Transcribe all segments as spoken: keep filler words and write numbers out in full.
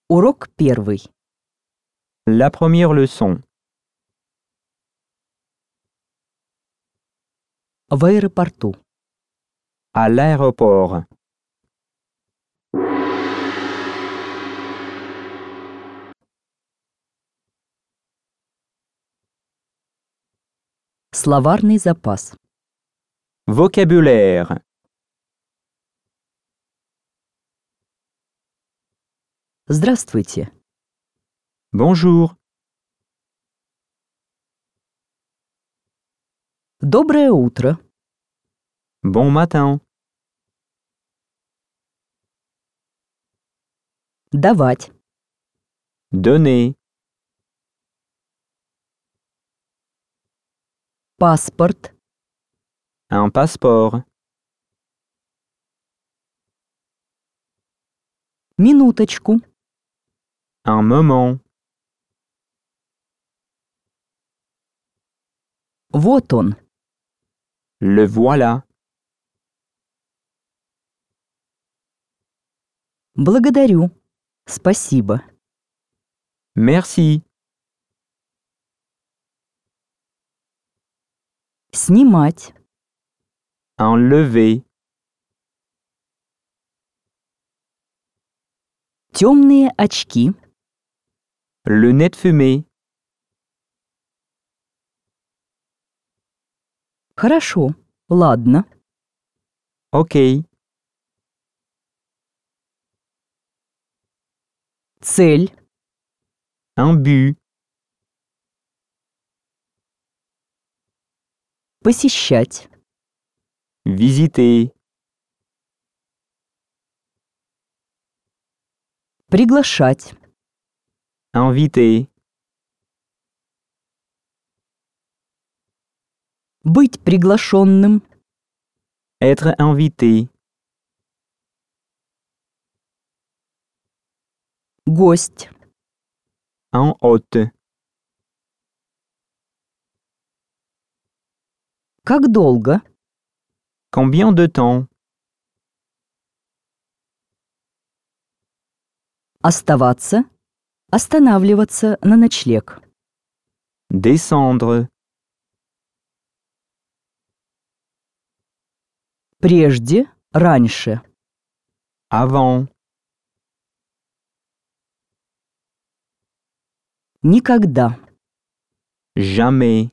Урок первый. La première leçon. В аэропорту. À l'aéroport. Словарный запас. Vocabulaire. Здравствуйте. Bonjour. Доброе утро. Bon matin. Давать. Donner. Паспорт. Un passeport. Минуточку. Un moment. Вот он. Le voilà. Благодарю. Спасибо. Merci. Снимать. Enlever. Темные очки. Lunettes fumées. Хорошо. Ладно. OK. Цель. Un but. Посещать. Visiter. Приглашать. Inviter. Быть приглашенным. Être invité. Гость. Un hôte. Как долго? Combien de temps? Оставаться. Останавливаться на ночлег. Descendre. Прежде. Раньше. Avant. Никогда. Jamais.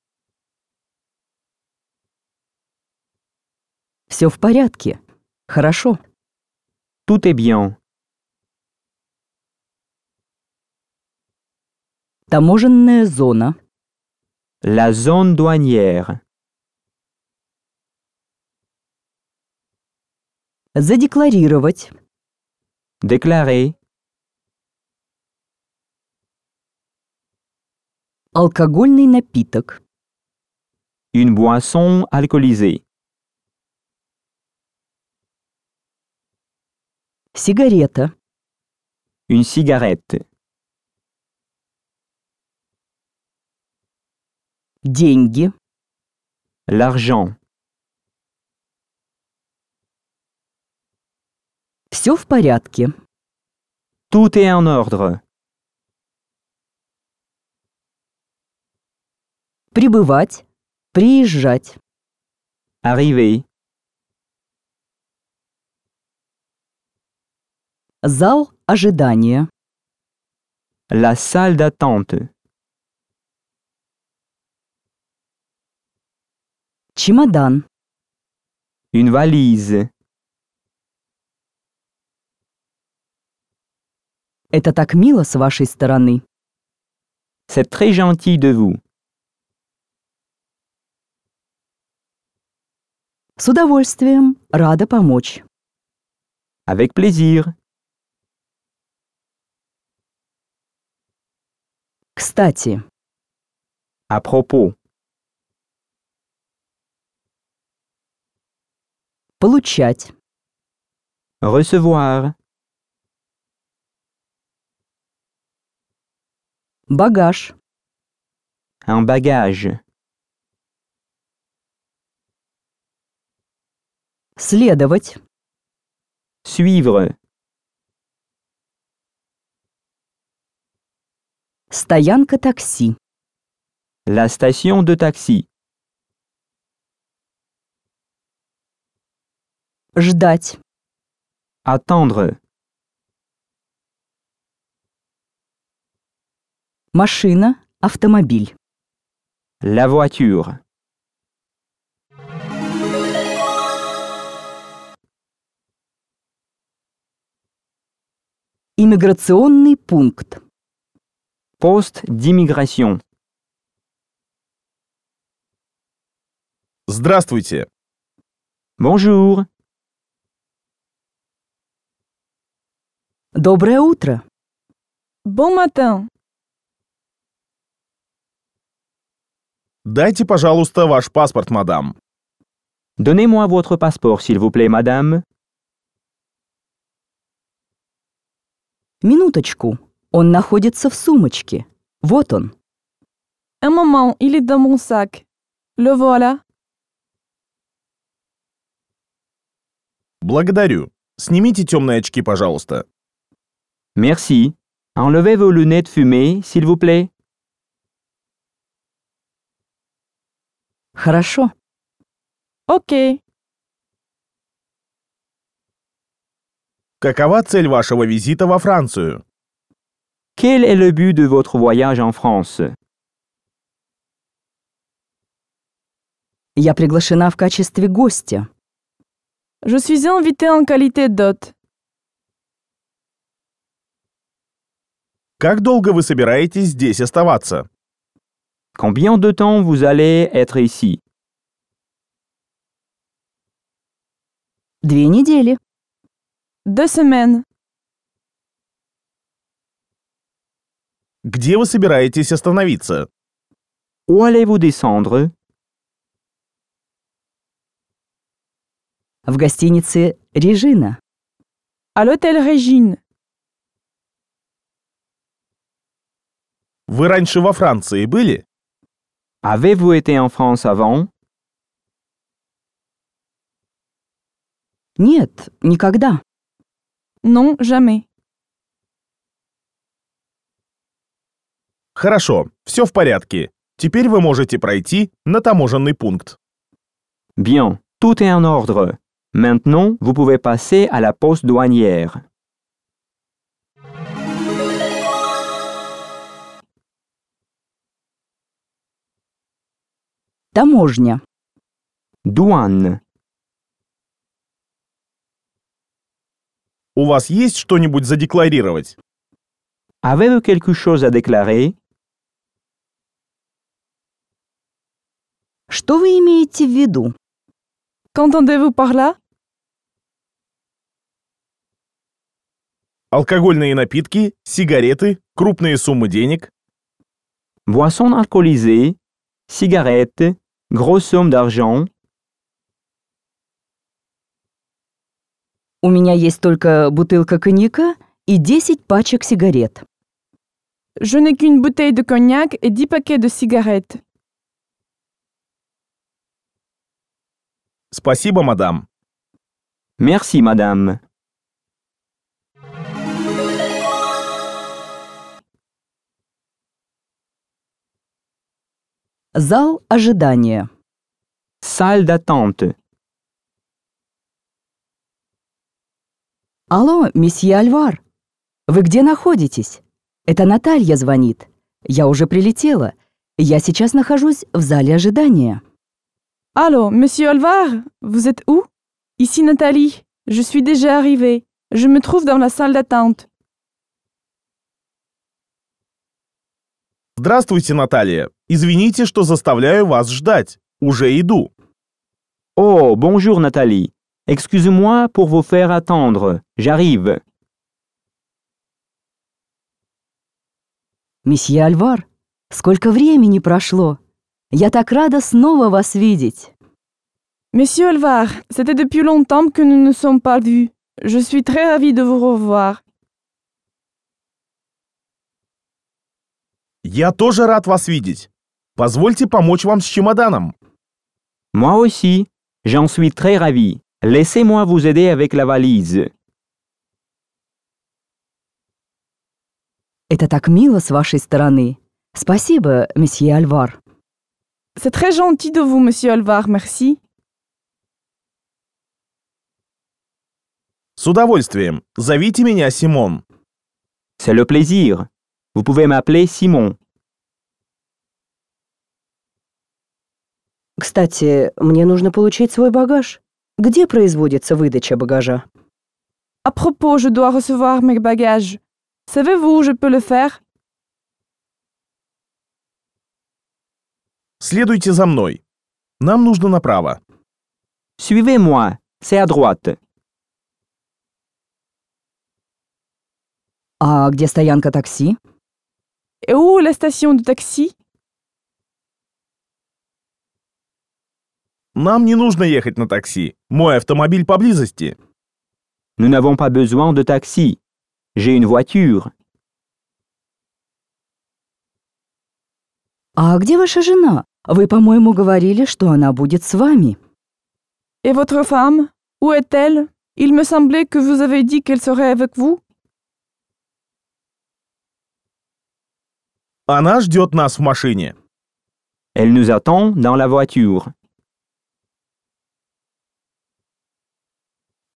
Все в порядке. Хорошо. Tout est bien. Таможенная зона. La zone douanière. Задекларировать. Déclarer. Алкогольный напиток. Une boisson alcoolisée. Сигарета. Une cigarette. Деньги. L'argent. Все в порядке. Tout est en ordre. Прибывать. Приезжать. Arriver. Зал ожидания. La salle d'attente. Чемодан. Une valise. Это так мило с вашей стороны. C'est très gentil de vous. С удовольствием. Рада помочь. Avec plaisir. Кстати. À propos. Получать. Recevoir. Багаж. Un bagage. Следовать. Suivre. Стоянка такси. La station de taxi. Ждать. Attendre. Машина, автомобиль. La voiture. Иммиграционный пункт. Poste d'immigration. Здравствуйте. Bonjour. Доброе утро. Bon matin. Дайте, пожалуйста, ваш паспорт, мадам. Donnez-moi votre passeport, s'il vous plaît, madame. Минуточку. Он находится в сумочке. Вот он. Un moment, il est dans mon sac. Le voilà. Благодарю. Снимите темные очки, пожалуйста. Merci. Enlevez vos lunettes fumées, s'il vous plaît. Хорошо. Ok. Какова цель вашего визита во Францию? Quel est le but de votre voyage en France? Я приглашена в качестве гостя. Je suis invitée en qualité d'hôte. Как долго вы собираетесь здесь оставаться? Combien de temps vous allez être ici? Две недели. Deux semaines. Где вы собираетесь остановиться? Où allez-vous descendre? В гостинице «Режина». À l'hôtel Régine. Вы раньше во Франции были? Avez-vous été en France avant? Нет, никогда. Non, jamais. Хорошо, все в порядке. Теперь вы можете пройти на таможенный пункт. Bien, tout est en ordre. Maintenant, vous pouvez passer à la poste douanière. Таможня. Douane. У вас есть что-нибудь задекларировать? Avez-vous quelque chose à déclarer? Что вы имеете в виду? Qu'entendez-vous par là? Алкогольные напитки, сигареты, крупные суммы денег. Boissons alcoolisées, cigarettes, grosses sommes d'argent. У меня есть только бутылка коньяка и десять пачек сигарет. Je n'ai qu'une bouteille de cognac et dix paquets de cigarettes. Спасибо, мадам. Merci, madame. Зал ожидания. Salle d'attente. Алло, месье Альвар. Вы где находитесь? Это Наталья звонит. Я уже прилетела. Я сейчас нахожусь в зале ожидания. Allô, monsieur Alvar, vous êtes où? Ici Nathalie. Je suis déjà arrivée. Je me trouve dans la salle d'attente. Здравствуйте, Наталья. Извините, что заставляю вас ждать. Уже иду. Oh, bonjour Nathalie. Excusez-moi pour vous faire attendre. J'arrive. Месье Альвар, сколько времени прошло. Я так рада снова вас видеть. Monsieur Alvar, c'était depuis longtemps que nous ne sommes pas vus. Je suis très ravie de vous revoir. Я тоже рад вас видеть. Позвольте помочь вам с чемоданом. Moi aussi. J'en suis très ravi. Laissez-moi vous aider avec la valise. Это так мило с вашей стороны. Спасибо, месье Альвар. C'est très gentil de vous, monsieur Alvar, merci. С удовольствием. Зовите меня Симон. C'est le plaisir. Vous pouvez m'appeler Simon. Кстати, мне нужно получить свой багаж. Где производится выдача багажа? À propos, je dois recevoir mes bagages. Savez-vous où je peux le faire? Следуйте за мной. Нам нужно направо. Suivez-moi. C'est à droite. А где стоянка такси? Et où est la station de taxi? Нам не нужно ехать на такси. Мой автомобиль поблизости. Nous n'avons pas besoin de taxi. J'ai une voiture. А где ваша жена? Вы, по-моему, говорили, что она будет с вами. Et votre femme? Où est-elle? Il me semblait que vous avez dit qu'elle serait avec vous. Она ждет нас в машине. Elle nous attend dans la voiture.